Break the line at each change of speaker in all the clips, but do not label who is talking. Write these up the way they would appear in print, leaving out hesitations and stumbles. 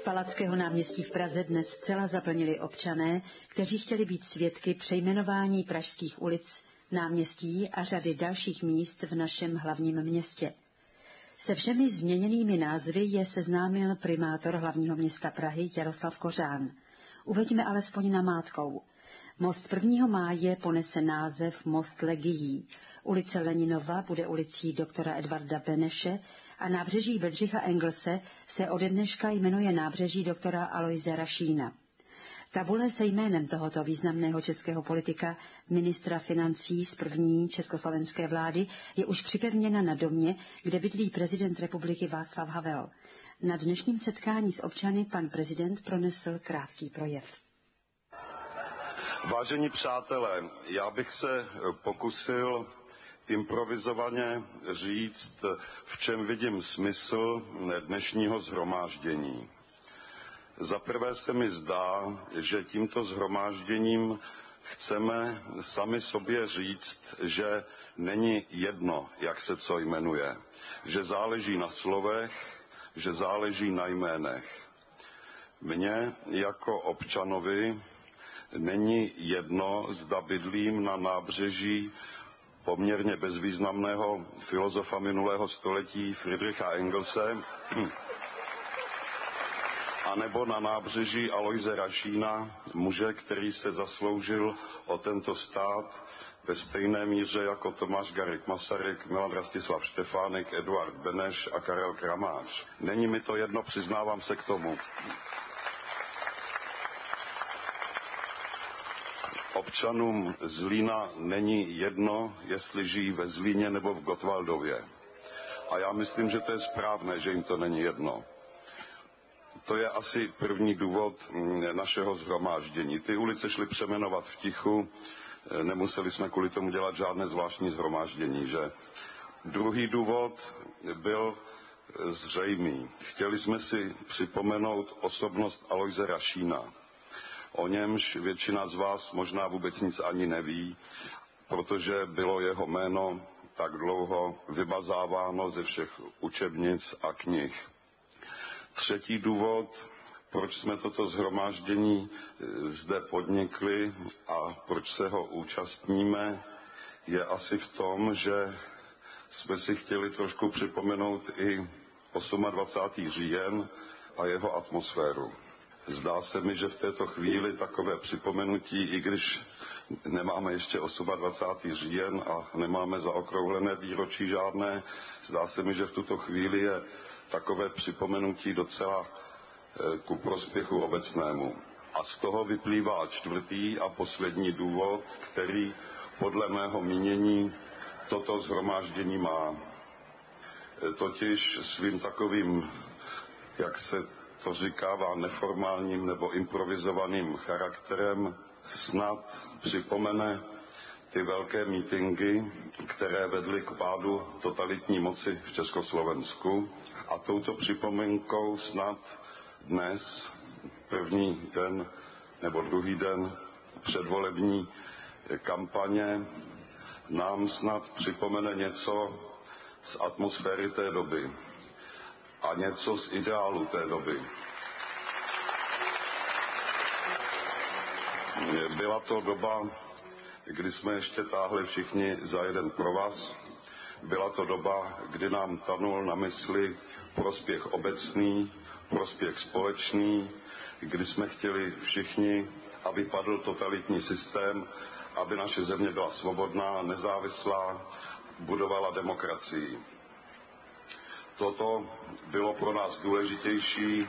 Palackého náměstí v Praze dnes zcela zaplnili občané, kteří chtěli být svědky přejmenování pražských ulic, náměstí a řady dalších míst v našem hlavním městě. Se všemi změněnými názvy je seznámil primátor hlavního města Prahy Jaroslav Kořán. Uveďme alespoň namátkou. Most 1. máje ponese název Most legií. Ulice Leninova bude ulicí doktora Edvarda Beneše a nábřeží Bedřicha Engelse se ode dneška jmenuje nábřeží doktora Aloise Rašína. Tabule se jménem tohoto významného českého politika, ministra financí z první československé vlády, je už připevněna na domě, kde bydlí prezident republiky Václav Havel. Na dnešním setkání s občany pan prezident pronesl krátký projev.
Vážení přátelé, já bych se pokusil improvizovaně říct, v čem vidím smysl dnešního shromáždění. Za prvé se mi zdá, že tímto shromážděním chceme sami sobě říct, že není jedno, jak se co jmenuje, že záleží na slovech, že záleží na jménech. Mně jako občanovi není jedno, zda bydlím na nábřeží poměrně bezvýznamného filozofa minulého století Friedricha Engelse, anebo na nábřeží Aloise Rašína, muže, který se zasloužil o tento stát ve stejné míře jako Tomáš Garrigue Masaryk, Milan Rastislav Štefánik, Eduard Beneš a Karel Kramář. Není mi to jedno, přiznávám se k tomu. Občanům Zlína není jedno, jestli žijí ve Zlíně nebo v Gottwaldově. A já myslím, že to je správné, že jim to není jedno. To je asi první důvod našeho shromáždění. Ty ulice šly přejmenovat v tichu, nemuseli jsme kvůli tomu dělat žádné zvláštní shromáždění, že? Druhý důvod byl zřejmý. Chtěli jsme si připomenout osobnost Aloise Rašína. O němž většina z vás možná vůbec nic ani neví, protože bylo jeho jméno tak dlouho vymazáváno ze všech učebnic a knih. Třetí důvod, proč jsme toto shromáždění zde podnikli a proč se ho účastníme, je asi v tom, že jsme si chtěli trošku připomenout i 28. říjen a jeho atmosféru. Zdá se mi, že v této chvíli takové připomenutí, i když nemáme ještě 28. říjen a nemáme zaokrouhlené výročí žádné, zdá se mi, že v tuto chvíli je takové připomenutí docela ku prospěchu obecnému. A z toho vyplývá čtvrtý a poslední důvod, který podle mého mínění toto shromáždění má. Totiž svým takovým, jak se to říkává, neformálním nebo improvizovaným charakterem snad připomene ty velké mítingy, které vedly k pádu totalitní moci v Československu. A touto připomínkou snad dnes, první den nebo druhý den předvolební kampaně, nám snad připomene něco z atmosféry té doby a něco z ideálu té doby. Byla to doba, kdy jsme ještě táhli všichni za jeden provaz. Byla to doba, kdy nám tanul na mysli prospěch obecný, prospěch společný, kdy jsme chtěli všichni, aby padl totalitní systém, aby naše země byla svobodná, nezávislá, budovala demokracii. Toto bylo pro nás důležitější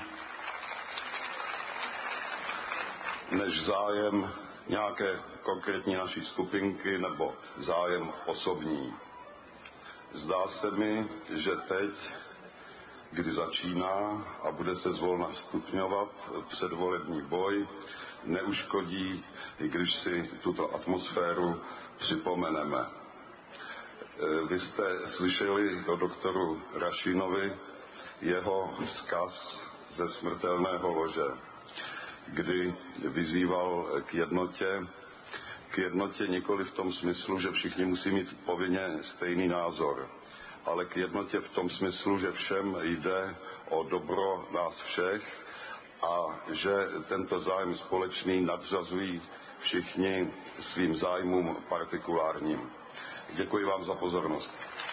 než zájem nějaké konkrétní naší skupinky nebo zájem osobní. Zdá se mi, že teď, kdy začíná a bude se zvolna stupňovat předvolební boj, neuškodí, i když si tuto atmosféru připomeneme. Vy jste slyšeli o doktoru Rašínovi jeho vzkaz ze smrtelného lože, kdy vyzýval k jednotě nikoli v tom smyslu, že všichni musí mít povinně stejný názor, ale k jednotě v tom smyslu, že všem jde o dobro nás všech a že tento zájem společný nadřazují všichni svým zájmům partikulárním. Děkuji vám za pozornost.